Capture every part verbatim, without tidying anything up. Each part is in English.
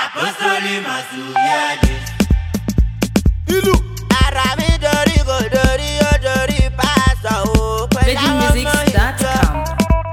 Apostoli Masuyadi. Ilu. Arami dori go dori o dori paso o. Veggie Musics dot com.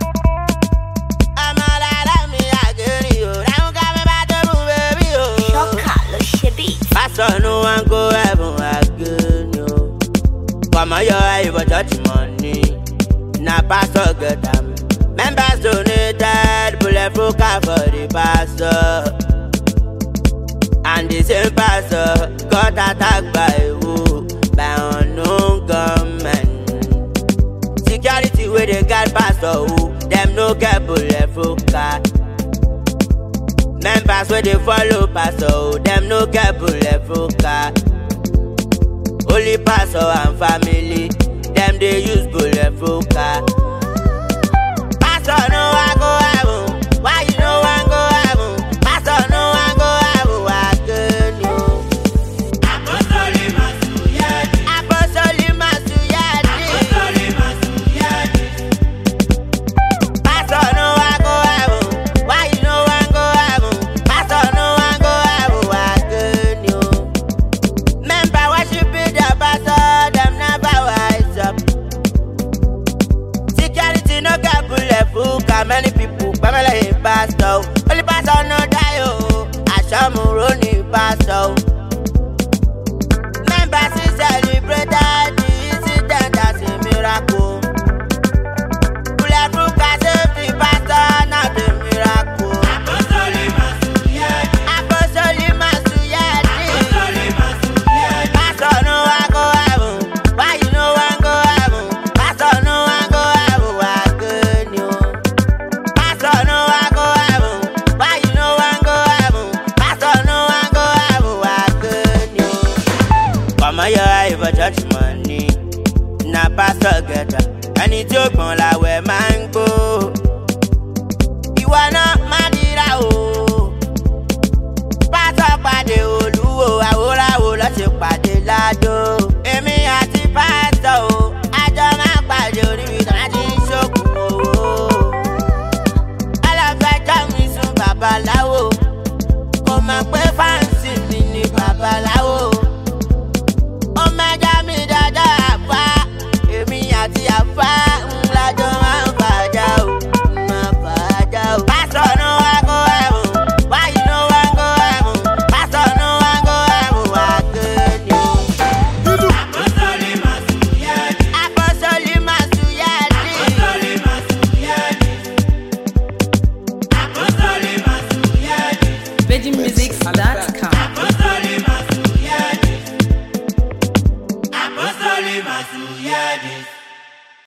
Amalara mi ageri o. Raun ka me ba to bu baby o. Shoka lo shebi. Paso no one go heaven again o. Come on your eye but touch money. Na paso get am. Members donated bulletproof car for the pastor. And the same pastor got attacked by who? By unknown gunmen. Security where they got pastor who? Them no get bulletproof car. Members where they follow pastor who? Them no get bulletproof car. Only pastor and family, them they use bulletproof car. Pastor no I go heaven. Why you know I go heaven? Pastor no I go heaven. Why can you? Apostoli Masuyadi. Apostoli Masuyadi. Apostoli Masuyadi. Pastor no I go heaven. Why you know I go heaven? Pastor no I go heaven. Why can you? Member worshiping the pastor, them never wise up. Security no get bulletproof. Many people, family pastor. Only pastor no die oh. Ashamu Roni pastor. Members is celebrated the incident as a miracle. Bulletproof can save the pastor, not a miracle. Apostoli Masuyadi. Apostoli Masuyadi. Apostoli Masuyadi. Pastor no I go heaven. Why you know I go heaven? Pastor no I go heaven. Why can you? Pastor no I go heaven. Why you know I go heaven? Pastor no I go heaven. Why can you? Come on your eye for church money. Na pastor get up. Ẹni tí ó gbọ́n làwẹ̀ máa ń gbó. Ìwọ náà má dira o. Pásọ̀ pàdé olúwo, àwòránwò lọ́ ti pàdé ládó. Èmi àti pásọ̀ o, àjọ máa pàdé oríbi tí wọ́n ti ń ṣògùn owó. Ọlọ́fẹ́jọ́ mi sún babaláwo. Kò mọ̀ pé fáǹsì mi ni babaláwo. Ó mẹ́jọ mi dájọ́ àfá. Èmi àti àfá ńlá jọ máa ń fàájà o. Máa fàájà o. Pásọ̀ no I go heaven. Why you know I go heaven? Pastor no I go heaven. Why can you? Apostoli Masuyadi. Apostoli Masuyadi. Apostoli Masuyadi. Apostoli Masuyadi. Veggie Musics dot com. Apostoli Masuyadi. Apostoli Masuyadi.